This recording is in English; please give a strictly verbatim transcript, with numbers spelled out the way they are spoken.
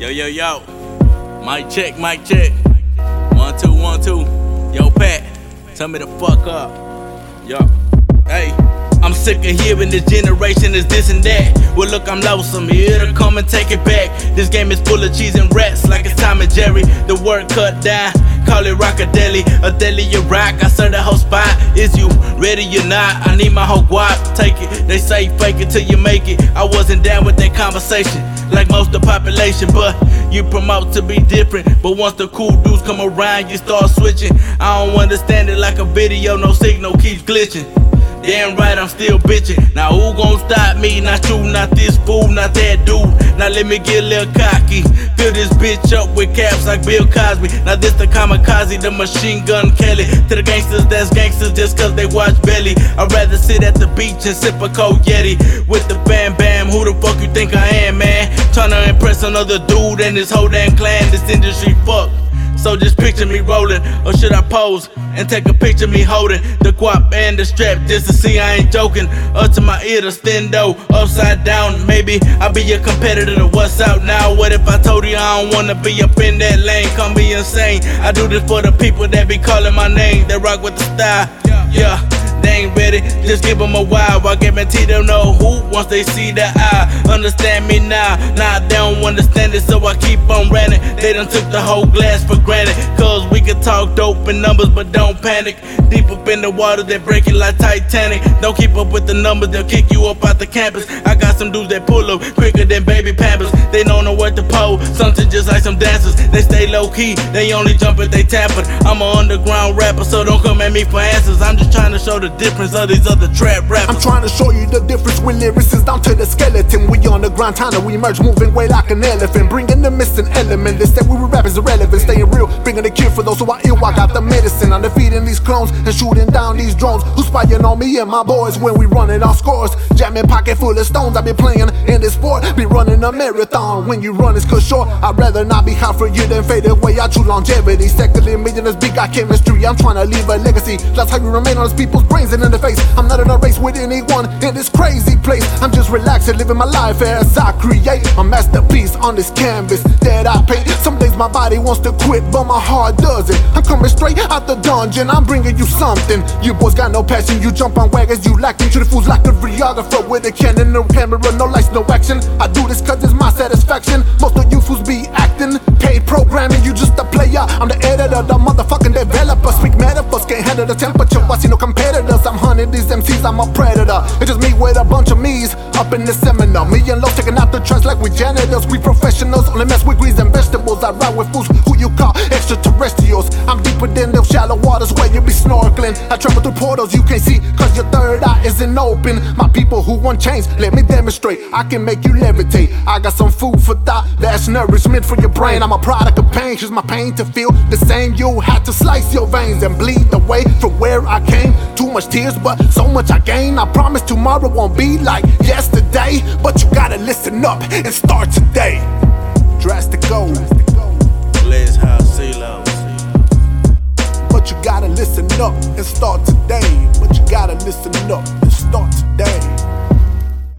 Yo, yo, yo. Mic check, mic check. One, two, one, two. Yo, Pat, tell me the fuck up. Yo, hey. I'm sick of hearing this generation is this and that. Well, look, I'm lonesome. Here to come and take it back. This game is full of cheese and rats, like it's Tom and Jerry. The word cut down, call it rockadeli. A deli you rock, I serve the whole spot. Is you ready or not? I need my whole guap. Take it. They say fake it till you make it. I wasn't down with that conversation, like most of the population, but you promote to be different. But once the cool dudes come around, you start switching. I don't understand it like a video, no signal keeps glitching. Damn right, I'm still bitching. Now who gon' stop me? Not you, not this fool, not that dude. Now let me get a little cocky. Fill this bitch up with caps like Bill Cosby. Now this the kamikaze, the machine gun Kelly. To the gangsters that's gangsters just cause they watch Belly. I'd rather sit at the beach and sip a cold Yeti with the bam bam. Who the fuck you think I am, man? Tryna impress another dude and this whole damn clan. This industry fuck. So just picture me rolling, or should I pose and take a picture me holding the guap and the strap just to see I ain't joking? Up to my ear to stendo, upside down. Maybe I'll be your competitor to what's out now. What if I told you I don't wanna be up in that lane? Come be insane. I do this for the people that be calling my name. They rock with the style, yeah. They ain't ready, just give them a while. I guarantee they'll know who once they see the eye. Understand me now, nah, they don't understand it, so I keep on ranting. They done took the whole glass for granted, cause we can talk dope and numbers, but don't panic. Deep up in the water, they break it like Titanic. Don't keep up with the numbers, they'll kick you up out the campus. I got some dudes that pull up quicker than baby pampers. They don't know what to pole, something just like some dancers. They stay low key, they only jump if they tapping. I'm an underground rapper, so don't come at me for answers. I'm just trying to show the difference of these other trap rappers. I'm trying to show you the difference with lyrics is down to the skeleton. We on the grind, time to we emerge, moving way like an elephant, bringing the missing element. They say we were rappers irrelevant, staying real, bringing the cure for those who are ill. I got the medicine, I'm defeating these clones and shooting down these drones who spying on me and my boys when we running our scores. Jamming pocket full of stones, I be playing in this sport, be running a marathon. When you run it's cause short, I'd rather not be hot for you than fade away. I choose longevity, secondly millionaires, big got chemistry. I'm trying to leave a legacy, that's how you remain on those people's brains and in the face. I'm not in a race with anyone in this crazy place. I'm just relaxing, living my life as I create a masterpiece on this canvas that I paint. Some days my body wants to quit, but my heart doesn't. I'm coming straight out the dungeon, I'm bringing you something. You boys got no passion, you jump on wagons, you lacking. To the fools like a videographer with a cannon, no camera, no lights, no action. I do this cause it's my satisfaction. Most of you fools be acting, paid programming, you just a player. I'm the editor, the motherfucking developer. Speak metaphors, can't handle the temperature. I see no competitors, I'm hunting these M Cs, I'm a predator. It's just me with a bunch of me's up in the seminar. Me and Low taking out the trash like we janitors. We professionals, only mess with greens and vegetables. I ride with fools who you call extraterrestrials. I'm deeper than those shallow waters where you be snorkeling. I travel through portals you can't see cause your third eye isn't open. My people who want change, let me demonstrate. I can make you levitate. I got some food for thought, that's nourishment for your brain. I'm a product of pain, here's my pain to feel the same. You had to slice your veins and bleed away from where I came. Too much tears but so much I gain. I promise tomorrow won't be like yesterday, but you gotta listen up and start today.